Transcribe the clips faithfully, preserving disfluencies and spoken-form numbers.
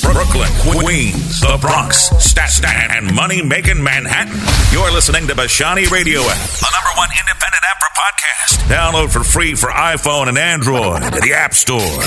Brooklyn, Queens, the Bronx, Staten, and money-making Manhattan. You're listening to Bashani Radio app, the number one independent app for podcasts. Download for free for iPhone and Android at the App Store.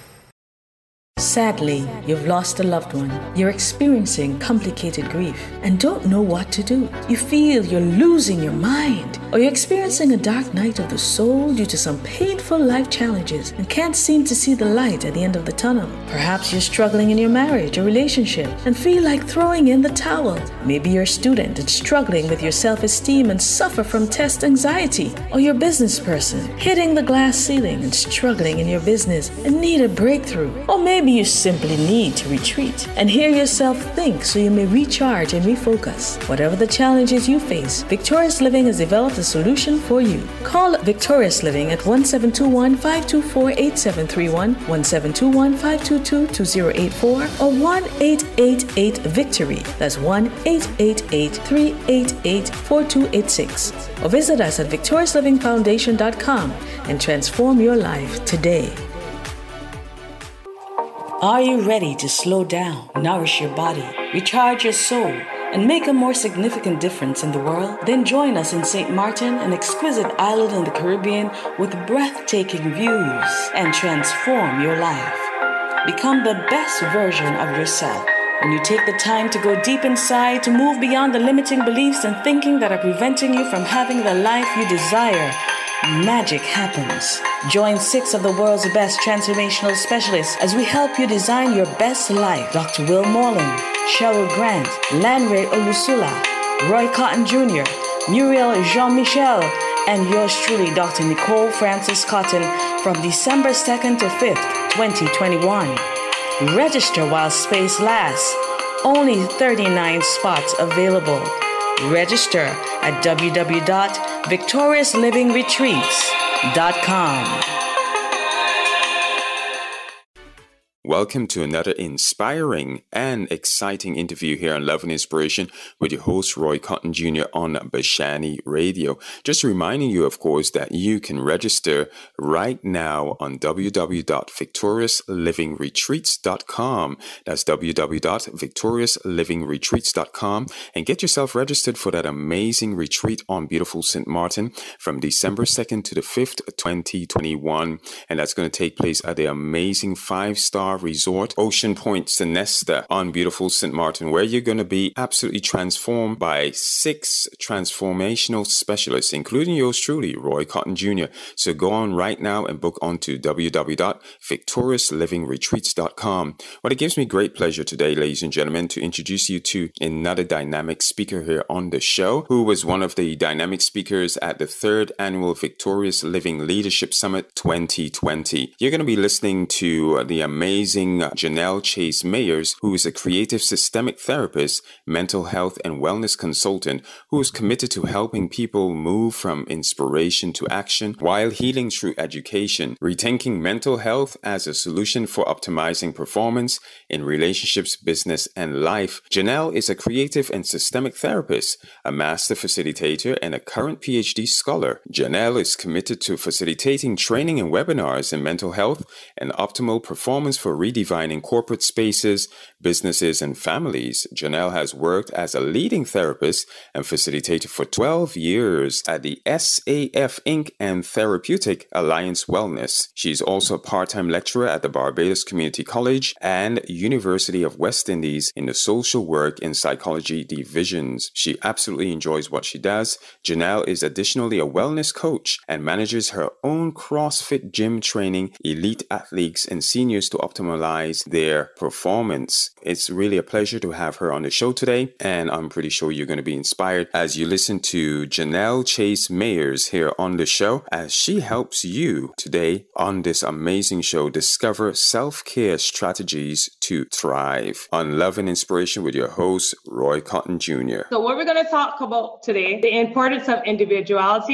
Sadly, you've lost a loved one. You're experiencing complicated grief and don't know what to do. You feel you're losing your mind, or you're experiencing a dark night of the soul due to some painful life challenges and can't seem to see the light at the end of the tunnel. Perhaps you're struggling in your marriage or relationship and feel like throwing in the towel. Maybe you're a student and struggling with your self-esteem and suffer from test anxiety, or you're a business person hitting the glass ceiling and struggling in your business and need a breakthrough. Or maybe you simply need to retreat and hear yourself think so you may recharge and refocus. Whatever the challenges you face, Victorious Living has developed a solution for you. Call Victorious Living at one seven two one, five two four, eight seven three one, one seven two one, five two two, two zero eight four, or one eight eight eight VICTORY. That's one eight eight eight, three eight eight, four two eight six. Or visit us at victorious living foundation dot com and transform your life today. Are you ready to slow down, nourish your body, recharge your soul, and make a more significant difference in the world? Then join us in Saint Martin, an exquisite island in the Caribbean with breathtaking views, and transform your life. Become the best version of yourself when you take the time to go deep inside, to move beyond the limiting beliefs and thinking that are preventing you from having the life you desire. Magic happens. Join six of the world's best transformational specialists as we help you design your best life. Doctor Will Morland, Cheryl Grant, Lanre Olusula, Roy Cotton Junior, Muriel Jean-Michel, and yours truly, Doctor Nicole Francis Cotton, from December second to fifth, twenty twenty-one. Register while space lasts. Only thirty-nine spots available. Register at w w w dot victorious living retreats dot com. Welcome to another inspiring and exciting interview here on Love and Inspiration with your host, Roy Cotton Junior on Bashani Radio. Just reminding you, of course, that you can register right now on w w w dot victorious living retreats dot com. That's w w w dot victorious living retreats dot com, and get yourself registered for that amazing retreat on beautiful Saint Martin from December second to the fifth, twenty twenty-one. And that's going to take place at the amazing five-star resort Ocean Point Sonesta on beautiful Saint Martin, where you're going to be absolutely transformed by six transformational specialists, including yours truly, Roy Cotton Junior So go on right now and book onto w w w dot victorious living retreats dot com. Well, it gives me great pleasure today, ladies and gentlemen, to introduce you to another dynamic speaker here on the show, who was one of the dynamic speakers at the third annual Victorious Living Leadership Summit twenty twenty. You're going to be listening to the amazing Janelle Chase Mayers, who is a creative systemic therapist, mental health and wellness consultant, who is committed to helping people move from inspiration to action while healing through education, rethinking mental health as a solution for optimizing performance in relationships, business, and life. Janelle is a creative and systemic therapist, a master facilitator, and a current P H D scholar. Janelle is committed to facilitating training and webinars in mental health and optimal performance for redefining corporate spaces, businesses, and families. Janelle has worked as a leading therapist and facilitator for twelve years at the S A F Incorporated and Therapeutic Alliance Wellness. She's also a part-time lecturer at the Barbados Community College and University of West Indies in the Social Work and Psychology divisions. She absolutely enjoys what she does. Janelle is additionally a wellness coach and manages her own CrossFit gym, training elite athletes and seniors to optimize their performance. It's really a pleasure to have her on the show today, and I'm pretty sure you're going to be inspired as you listen to Janelle Chase Mayers here on the show, as she helps you today on this amazing show discover self-care strategies to thrive on Love and Inspiration with your host, Roy Cotton Junior So what we're going to talk about today, the importance of individuality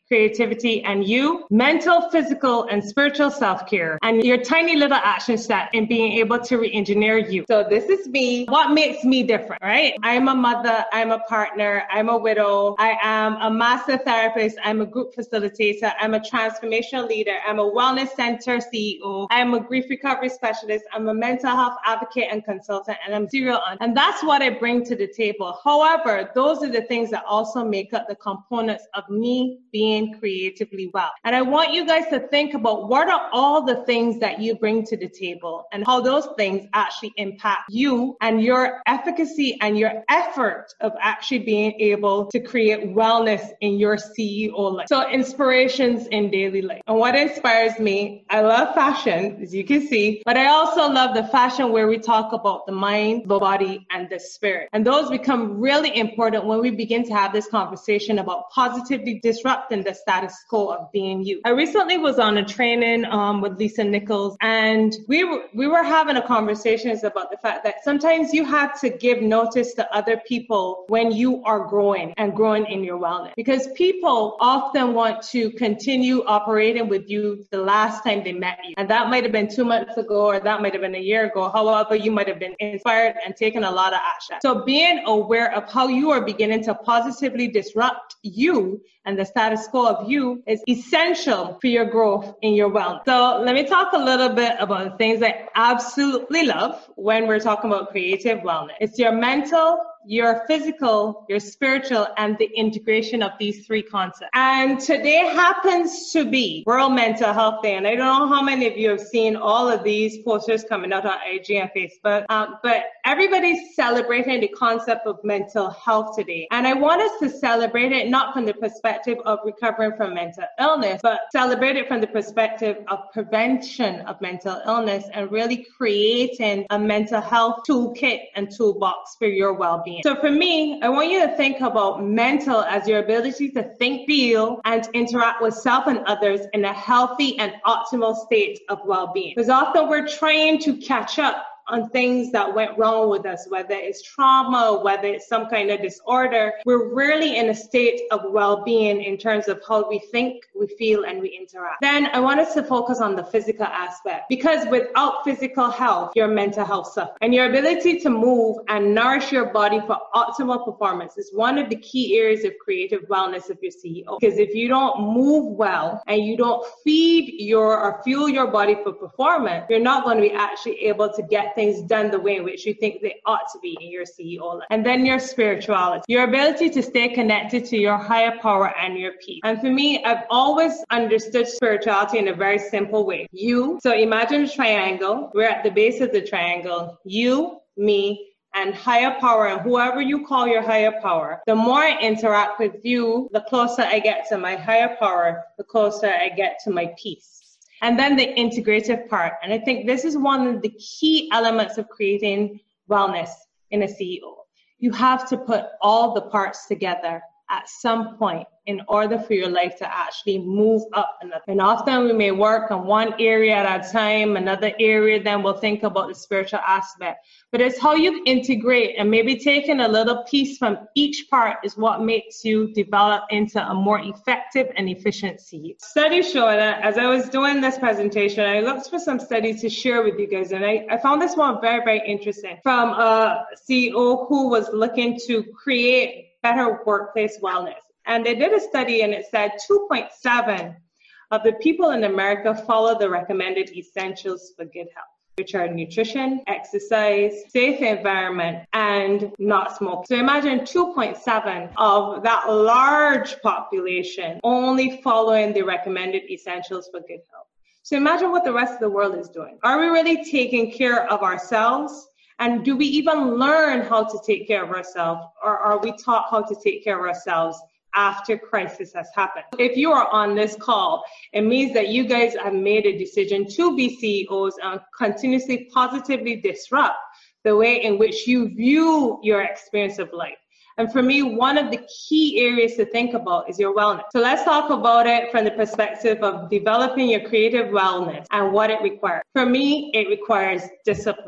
creativity, and you, mental, physical, and spiritual self-care, and your tiny little action step in being able to re-engineer you. So this is me. What makes me different, right? I'm a mother, I'm a partner, I'm a widow, I am a master therapist, I'm a group facilitator, I'm a transformational leader, I'm a wellness center C E O, I'm a grief recovery specialist, I'm a mental health advocate and consultant, and I'm serial on. And that's what I bring to the table. However, those are the things that also make up the components of me being creatively well. And I want you guys to think about what are all the things that you bring to the table and how those things actually impact you and your efficacy and your effort of actually being able to create wellness in your C E O life. So inspirations in daily life. And what inspires me, I love fashion, as you can see, but I also love the fashion where we talk about the mind, the body, and the spirit. And those become really important when we begin to have this conversation about positively disrupting the status quo of being you. I recently was on a training um, with Lisa Nichols, and we were, we were having a conversation about the fact that sometimes you have to give notice to other people when you are growing and growing in your wellness, because people often want to continue operating with you the last time they met you. And that might have been two months ago, or that might have been a year ago. However, you might have been inspired and taken a lot of action. So being aware of how you are beginning to positively disrupt you and the status quo of you is essential for your growth in your wellness. So let me talk a little bit about the things I absolutely love when we're talking about creative wellness. It's your mental, your physical, your spiritual, and the integration of these three concepts. And today happens to be World Mental Health Day. And I don't know how many of you have seen all of these posters coming out on I G and Facebook, um, but everybody's celebrating the concept of mental health today. And I want us to celebrate it not from the perspective of recovering from mental illness, but celebrate it from the perspective of prevention of mental illness and really creating a mental health toolkit and toolbox for your well-being. So for me, I want you to think about mental as your ability to think, feel, and interact with self and others in a healthy and optimal state of well-being. Because often we're trying to catch up on things that went wrong with us, whether it's trauma, whether it's some kind of disorder. We're rarely in a state of well-being in terms of how we think, we feel, and we interact. Then I want us to focus on the physical aspect, because without physical health, your mental health suffers. And your ability to move and nourish your body for optimal performance is one of the key areas of creative wellness of your C E O. Because if you don't move well and you don't feed your or fuel your body for performance, you're not going to be actually able to get things done the way in which you think they ought to be in your C E O life. And then your spirituality, your ability to stay connected to your higher power and your peace. And for me, I've always understood spirituality in a very simple way. You, so imagine a triangle. We're at the base of the triangle. You, me, and higher power, and whoever you call your higher power. The more I interact with you, the closer I get to my higher power, the closer I get to my peace. And then the integrative part. And I think this is one of the key elements of creating wellness in a C E O. You have to put all the parts together at some point in order for your life to actually move up another. And often we may work on one area at a time, another area, then we'll think about the spiritual aspect. But it's how you integrate, and maybe taking a little piece from each part is what makes you develop into a more effective and efficient C E O. Studies show that as I was doing this presentation, I looked for some studies to share with you guys, and I, I found this one very, very interesting from a C E O who was looking to create better workplace wellness. And they did a study, and it said two point seven of the people in America follow the recommended essentials for good health, which are nutrition, exercise, safe environment, and not smoking. So imagine two point seven of that large population only following the recommended essentials for good health. So imagine what the rest of the world is doing. Are we really taking care of ourselves? And do we even learn how to take care of ourselves? Or are we taught how to take care of ourselves after crisis has happened? If you are on this call, it means that you guys have made a decision to be C E Os and continuously positively disrupt the way in which you view your experience of life. And for me, one of the key areas to think about is your wellness. So let's talk about it from the perspective of developing your creative wellness and what it requires. For me, it requires discipline.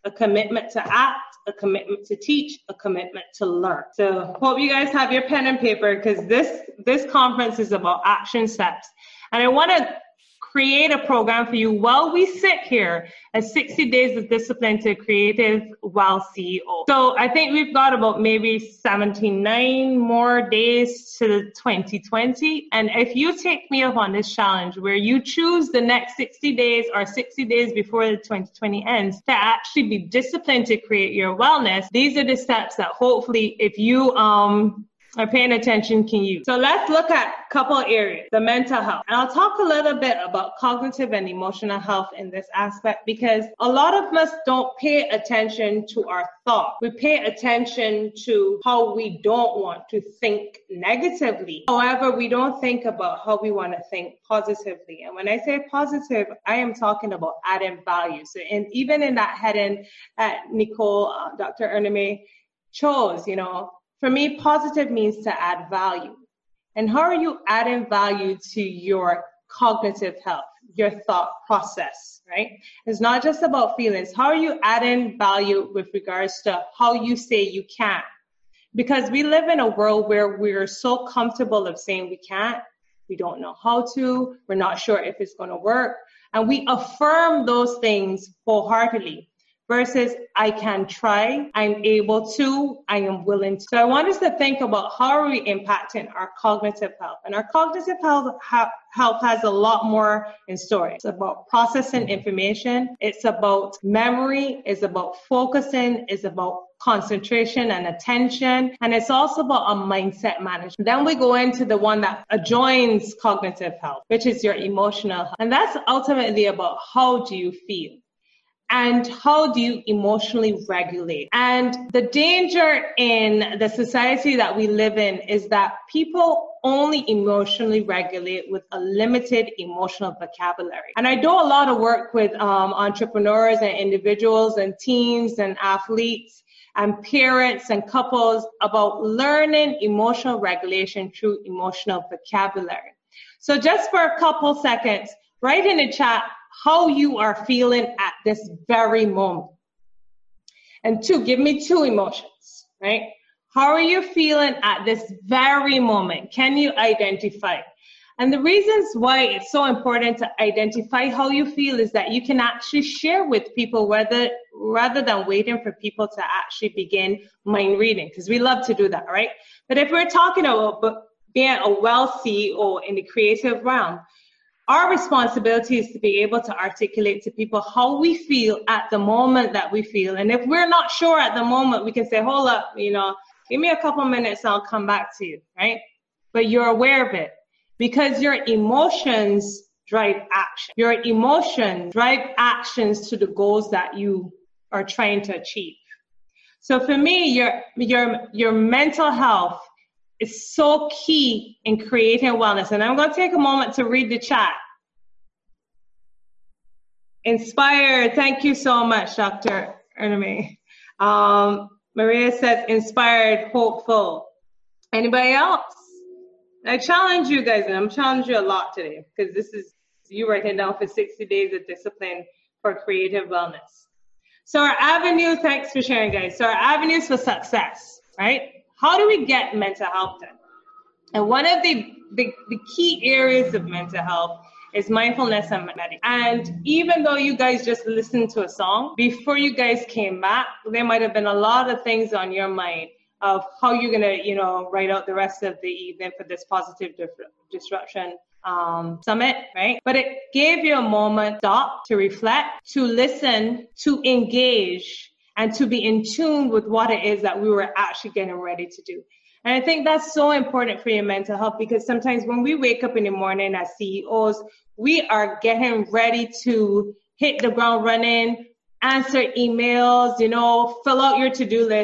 a commitment to act, a commitment to teach, a commitment to learn. So hope you guys have your pen and paper, because this, this conference is about action steps. And I want to create a program for you while we sit here at sixty days of discipline to creative wealth C E O. So I think we've got about maybe seventy-nine more days to twenty twenty. And if you take me up on this challenge where you choose the next sixty days or sixty days before the twenty twenty ends to actually be disciplined to create your wellness, these are the steps that hopefully if you um are paying attention can use. So let's look at a couple of areas, the mental health. And I'll talk a little bit about cognitive and emotional health in this aspect, because a lot of us don't pay attention to our thought. We pay attention to how we don't want to think negatively. However, we don't think about how we want to think positively. And when I say positive, I am talking about adding value. So and even in that heading that Nicole, uh, Doctor Erneme chose, you know, for me, positive means to add value. And how are you adding value to your cognitive health, your thought process, right? It's not just about feelings. How are you adding value with regards to how you say you can? Because we live in a world where we're so comfortable of saying we can't, we don't know how to, we're not sure if it's going to work. And we affirm those things wholeheartedly. Versus I can try, I'm able to, I am willing to. So I want us to think about how are we impacting our cognitive health. And our cognitive health, ha- health has a lot more in store. It's about processing information. It's about memory. It's about focusing. It's about concentration and attention. And it's also about a mindset management. Then we go into the one that adjoins cognitive health, which is your emotional health. And that's ultimately about how do you feel? And how do you emotionally regulate? And the danger in the society that we live in is that people only emotionally regulate with a limited emotional vocabulary. And I do a lot of work with um, entrepreneurs and individuals and teams and athletes and parents and couples about learning emotional regulation through emotional vocabulary. So just for a couple seconds, write in the chat how you are feeling at this very moment. And two, give me two emotions, right? How are you feeling at this very moment? Can you identify? And the reasons why it's so important to identify how you feel is that you can actually share with people whether, rather than waiting for people to actually begin mind reading, because we love to do that, right? But if we're talking about being a wealth C E O in the creative realm, our responsibility is to be able to articulate to people how we feel at the moment that we feel. And if we're not sure at the moment, we can say, hold up, you know, give me a couple minutes and I'll come back to you, right? But you're aware of it because your emotions drive action. Your emotions drive actions to the goals that you are trying to achieve. So for me, your, your, your mental health is so key in creating wellness. And I'm going to take a moment to read the chat. Inspired. Thank you so much, Doctor Erneme. Um, Maria says, inspired, hopeful. Anybody else? I challenge you guys, and I'm challenging you a lot today because this is you writing down for sixty days of discipline for creative wellness. So our avenue, thanks for sharing, guys. So our avenues for success, right? How do we get mental health done? And one of the, the, the key areas of mental health is mindfulness and meditation. And even though you guys just listened to a song, before you guys came back, there might have been a lot of things on your mind of how you're going to, you know, write out the rest of the evening for this positive dif- disruption um, summit, right? But it gave you a moment, stop, to reflect, to listen, to engage, and to be in tune with what it is that we were actually getting ready to do. And I think that's so important for your mental health because sometimes when we wake up in the morning as C E Os, we are getting ready to hit the ground running, answer emails, you know, fill out your to-do list.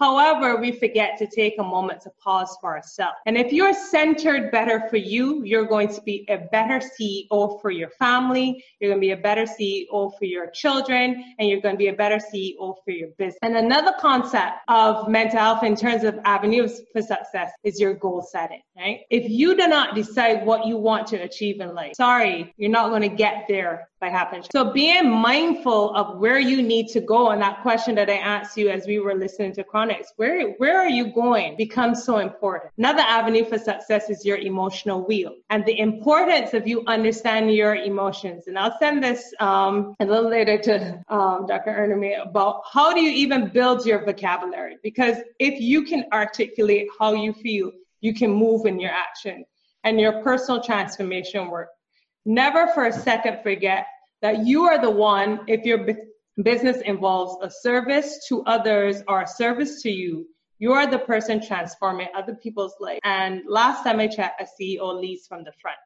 However, we forget to take a moment to pause for ourselves. And if you're centered better for you, you're going to be a better C E O for your family, you're going to be a better C E O for your children, and you're going to be a better C E O for your business. And another concept of mental health in terms of avenues for success is your goal setting, right? If you do not decide what you want to achieve in life, sorry, you're not going to get there by happenstance. So being mindful of where you need to go, and that question that I asked you as we were listening to Chronix, where, where are you going, becomes so important. Another avenue for success is your emotional wheel and the importance of you understanding your emotions. And I'll send this um, a little later to um, Doctor Ernest about how do you even build your vocabulary? Because if you can articulate how you feel, you can move in your action and your personal transformation work. Never for a second forget that you are the one, if your business involves a service to others or a service to you, you are the person transforming other people's life. And last time I checked, a C E O leads from the front.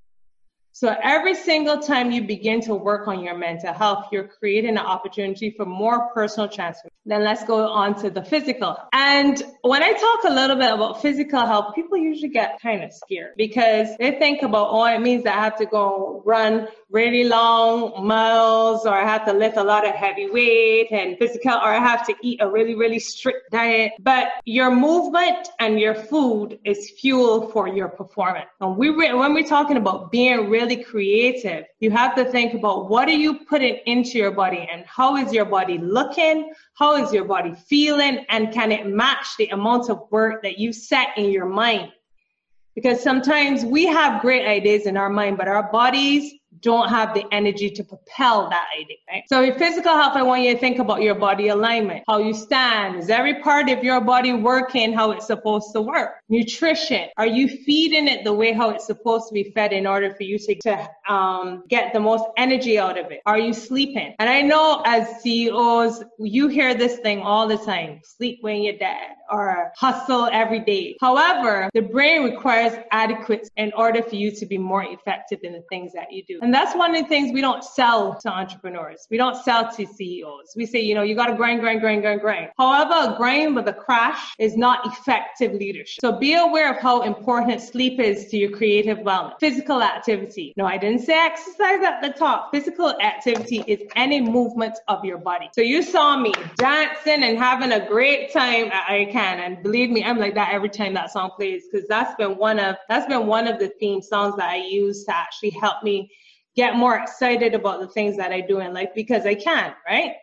So every single time you begin to work on your mental health, you're creating an opportunity for more personal transformation. Then let's go on to the physical health. And when I talk a little bit about physical health, people usually get kind of scared because they think about, oh, it means that I have to go run really long miles, or I have to lift a lot of heavy weight and physical, or I have to eat a really, really strict diet. But your movement and your food is fuel for your performance. And we re- when we're talking about being really creative, you have to think about what are you putting into your body and how is your body looking? How is your body feeling? And can it match the amount of work that you set in your mind? Because sometimes we have great ideas in our mind, but our bodies don't have the energy to propel that idea, right? So in physical health, I want you to think about your body alignment, how you stand. Is every part of your body working how it's supposed to work? Nutrition. Are you feeding it the way how it's supposed to be fed in order for you to, to um, get the most energy out of it? Are you sleeping? And I know as C E Os, you hear this thing all the time, sleep when you're dead or hustle every day. However, the brain requires adequate in order for you to be more effective in the things that you do. And that's one of the things we don't sell to entrepreneurs. We don't sell to C E Os. We say, you know, you got to grind, grind, grind, grind, grind. However, a grind with a crash is not effective leadership. So be aware of how important sleep is to your creative wellness. Physical activity. No, I didn't say exercise at the top. Physical activity is any movement of your body. So you saw me dancing and having a great time at I Can. And believe me, I'm like that every time that song plays, because that's been one of, that's been one of the theme songs that I use to actually help me get more excited about the things that I do in life because I can, right?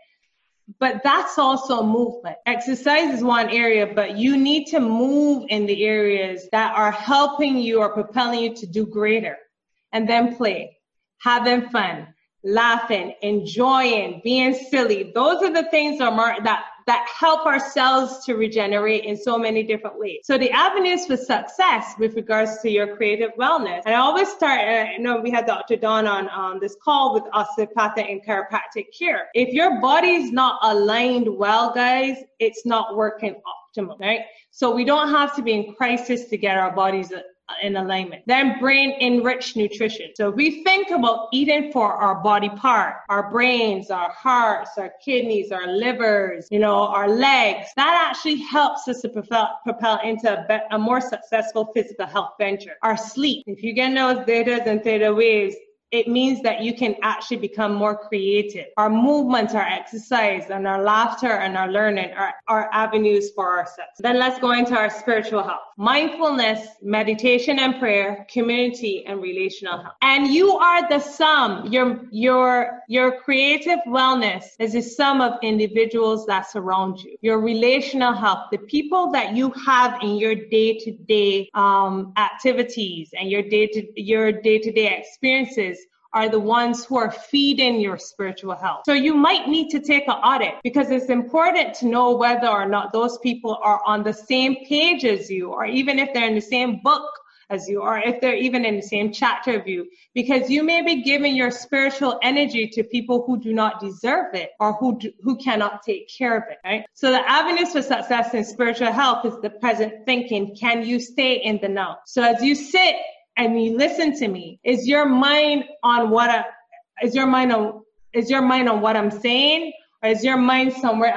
But that's also movement. Exercise is one area, but you need to move in the areas that are helping you or propelling you to do greater. And then play, having fun, laughing, enjoying, being silly. Those are the things that are that that help our cells to regenerate in so many different ways. So the avenues for success with regards to your creative wellness, and I always start, I know we had Doctor Dawn on um, this call with osteopathic and chiropractic care. If your body is not aligned well, guys, it's not working optimal, right? So we don't have to be in crisis to get our bodies in alignment. Then brain enriched nutrition. So if we think about eating for our body part, our brains, our hearts, our kidneys, our livers, you know, our legs, that actually helps us to propel, propel into a, be- a more successful physical health venture. Our sleep, if you get those thetas and theta waves, it means that you can actually become more creative. Our movements, our exercise, and our laughter and our learning are, are avenues for our success. Then let's go into our spiritual health. Mindfulness, meditation and prayer, community, and relational health. And you are the sum. Your, your, your creative wellness is the sum of individuals that surround you. Your relational health, the people that you have in your day-to-day um, activities and your day-to, your day-to-day experiences are the ones who are feeding your spiritual health. So you might need to take an audit because it's important to know whether or not those people are on the same page as you, or even if they're in the same book as you, or if they're even in the same chapter of you, because you may be giving your spiritual energy to people who do not deserve it or who do, who cannot take care of it, right? So the avenues for success in spiritual health is the present thinking. Can you stay in the now? So as you sit and you listen to me, is your mind on what I, is your mind on is your mind on what I'm saying, or is your mind somewhere else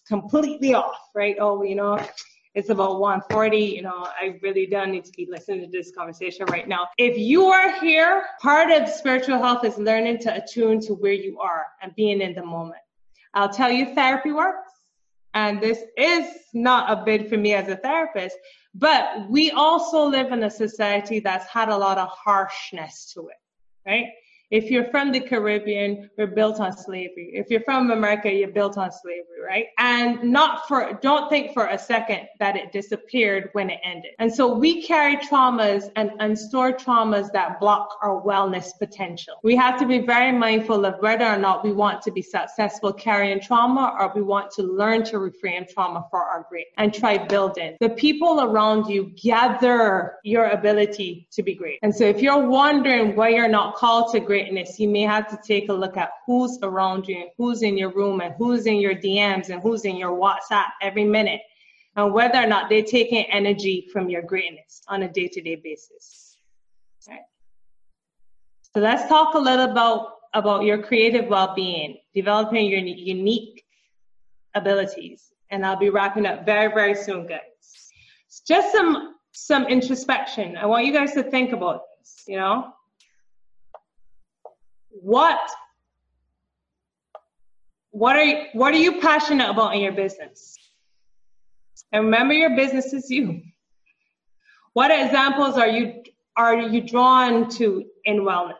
completely off, right? Oh, you know, it's about one forty, you know, I really don't need to be listening to this conversation right now. If you are here, part of spiritual health is learning to attune to where you are and being in the moment. I'll tell you, therapy works. And this is not a bid for me as a therapist, but we also live in a society that's had a lot of harshness to it, right? If you're from the Caribbean, we're built on slavery. If you're from America, you're built on slavery, right? And not for, don't think for a second that it disappeared when it ended. And so we carry traumas and unstored traumas that block our wellness potential. We have to be very mindful of whether or not we want to be successful carrying trauma, or we want to learn to reframe trauma for our great and try building. The people around you gather your ability to be great. And so if you're wondering why you're not called to great, you may have to take a look at who's around you, and who's in your room, and who's in your D Ms, and who's in your WhatsApp every minute, and whether or not they're taking energy from your greatness on a day-to-day basis. Right. So let's talk a little about, about your creative well-being, developing your unique abilities. And I'll be wrapping up very, very soon, guys. Just some, some introspection. I want you guys to think about this, you know? What, what are you, what are you passionate about in your business? And remember, your business is you. What examples are you, are you drawn to in wellness?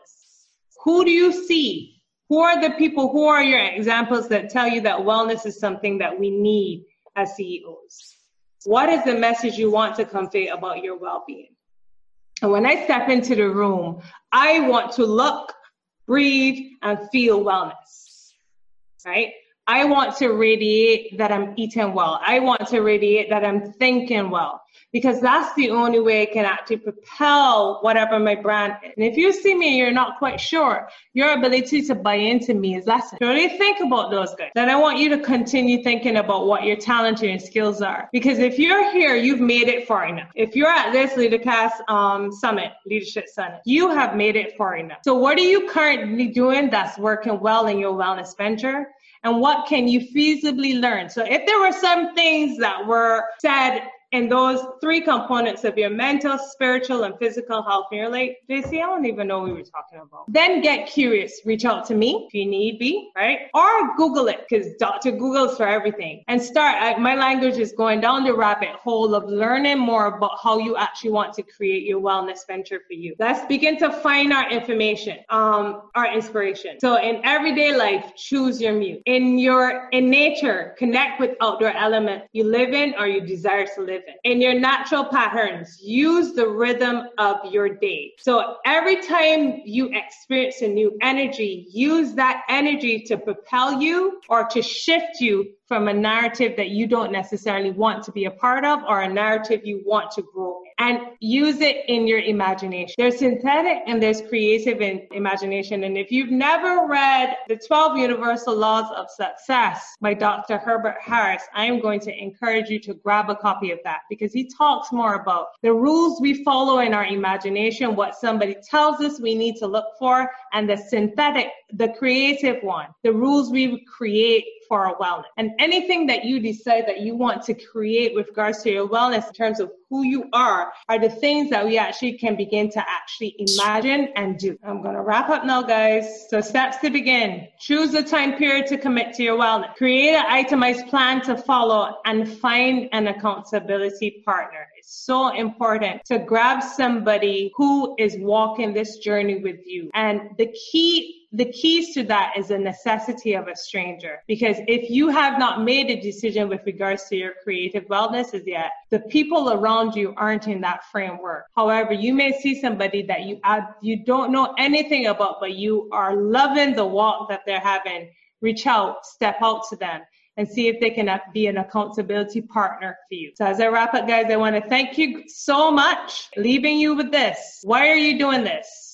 Who do you see? Who are the people, who are your examples that tell you that wellness is something that we need as C E Os? What is the message you want to convey about your well-being? And when I step into the room, I want to look, breathe, and feel wellness, right? I want to radiate that I'm eating well. I want to radiate that I'm thinking well, because that's the only way I can actually propel whatever my brand is. And if you see me and you're not quite sure, your ability to buy into me is lessened. Really think about those guys. Then I want you to continue thinking about what your talent and your skills are. Because if you're here, you've made it far enough. If you're at this LeaderCast um, Summit, Leadership Summit, you have made it far enough. So what are you currently doing that's working well in your wellness venture? And what can you feasibly learn? So if there were some things that were said in those three components of your mental, spiritual, and physical health, and you're like, J C, I don't even know what we were talking about. Then get curious. Reach out to me if you need be, right? Or Google it, because Doctor Google's for everything. And start, I, my language is going down the rabbit hole of learning more about how you actually want to create your wellness venture for you. Let's begin to find our information, um, our inspiration. So in everyday life, choose your muse. In your, in nature, connect with outdoor element you live in or you desire to live in. In your natural patterns, use the rhythm of your day. So every time you experience a new energy, use that energy to propel you or to shift you from a narrative that you don't necessarily want to be a part of, or a narrative you want to grow in. And use it in your imagination. There's synthetic and there's creative in imagination. And if you've never read The twelve Universal Laws of Success by Doctor Herbert Harris, I am going to encourage you to grab a copy of that, because he talks more about the rules we follow in our imagination, what somebody tells us we need to look for, and the synthetic, the creative one, the rules we create for our wellness. And anything that you decide that you want to create with regards to your wellness in terms of who you are, are the things that we actually can begin to actually imagine and do. I'm going to wrap up now, guys. So steps to begin. Choose a time period to commit to your wellness. Create an itemized plan to follow and find an accountability partner. It's so important to grab somebody who is walking this journey with you. And the key The keys to that is the necessity of a stranger. Because if you have not made a decision with regards to your creative wellness as yet, the people around you aren't in that framework. However, you may see somebody that you have, you don't know anything about, but you are loving the walk that they're having. Reach out, step out to them, and see if they can be an accountability partner for you. So as I wrap up, guys, I want to thank you so much. Leaving you with this. Why are you doing this?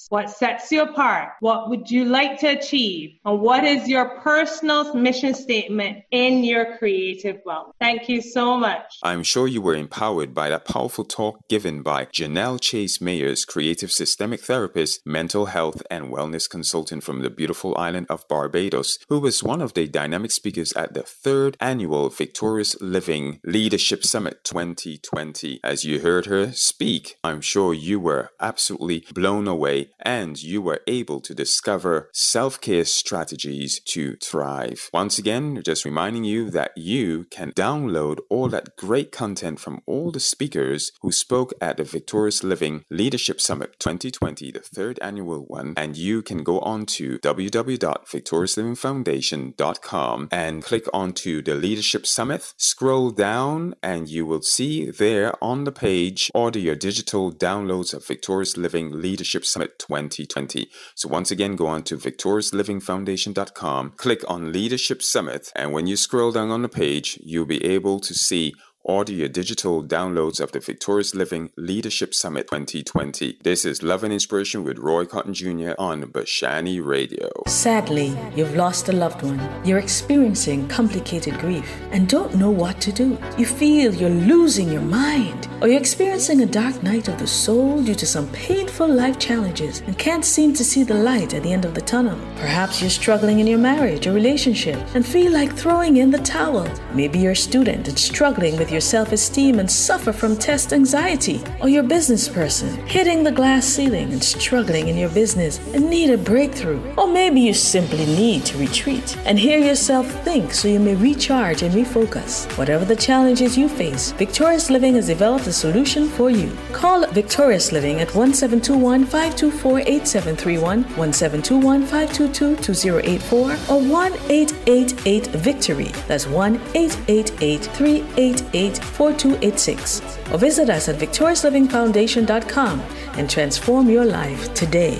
What sets you apart? What would you like to achieve? And what is your personal mission statement in your creative wealth? Thank you so much. I'm sure you were empowered by that powerful talk given by Janelle Chase Mayers, creative systemic therapist, mental health and wellness consultant from the beautiful island of Barbados, who was one of the dynamic speakers at the third annual Victorious Living Leadership Summit twenty twenty. As you heard her speak, I'm sure you were absolutely blown away and you were able to discover self-care strategies to thrive. Once again, just reminding you that you can download all that great content from all the speakers who spoke at the Victorious Living Leadership Summit twenty twenty, the third annual one, and you can go on to w w w dot victorious living foundation dot com and click onto the Leadership Summit. Scroll down and you will see there on the page order your digital downloads of Victorious Living Leadership Summit twenty twenty. So once again, go on to victorious living foundation dot com, click on Leadership Summit, and when you scroll down on the page, you'll be able to see order your digital downloads of the Victorious Living Leadership Summit twenty twenty. This is Love and Inspiration with Roy Cotton Junior on Bashani Radio. Sadly, you've lost a loved one. You're experiencing complicated grief and don't know what to do. You feel you're losing your mind, or you're experiencing a dark night of the soul due to some painful life challenges and can't seem to see the light at the end of the tunnel. Perhaps you're struggling in your marriage or relationship and feel like throwing in the towel. Maybe you're a student and struggling with your self-esteem and suffer from test anxiety, or you're a business person hitting the glass ceiling and struggling in your business and need a breakthrough. Or maybe you simply need to retreat and hear yourself think so you may recharge and refocus. Whatever the challenges you face, Victorious Living has developed a solution for you. Call Victorious Living at one seven two one, five two four, eight seven three one, one seven two one, five two two, two zero eight four, or one eight eight eight victory. That's one eight eight eight, three eight eight, four two eight six. Or visit us at victorious living foundation dot com and transform your life today.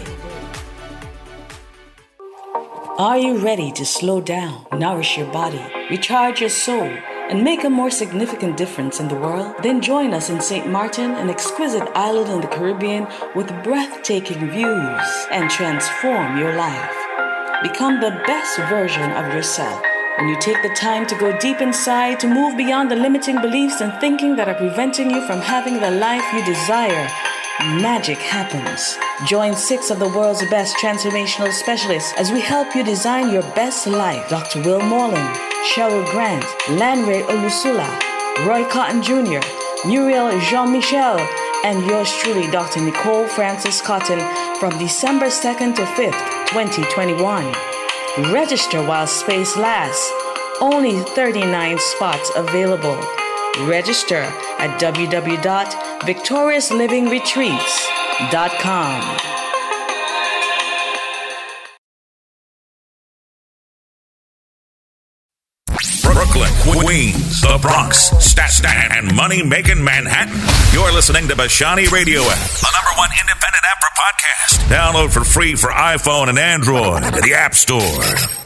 Are you ready to slow down, nourish your body, recharge your soul, and make a more significant difference in the world? Then join us in Saint Martin, an exquisite island in the Caribbean with breathtaking views, and transform your life. Become the best version of yourself when you take the time to go deep inside, to move beyond the limiting beliefs and thinking that are preventing you from having the life you desire. Magic happens. Join six of the world's best transformational specialists as we help you design your best life. Doctor Will Morland, Cheryl Grant, Lanre Olusula, Roy Cotton Junior, Muriel Jean-Michel, and yours truly, Doctor Nicole Francis Cotton, from December second to fifth, twenty twenty-one. Register while space lasts. Only thirty-nine spots available. Register at w w w dot victorious living retreats dot com. Brooklyn, Queens, the Bronx, Staten, and money-making Manhattan. You're listening to Bashani Radio App, the number one independent app for podcasts. Download for free for iPhone and Android at the App Store.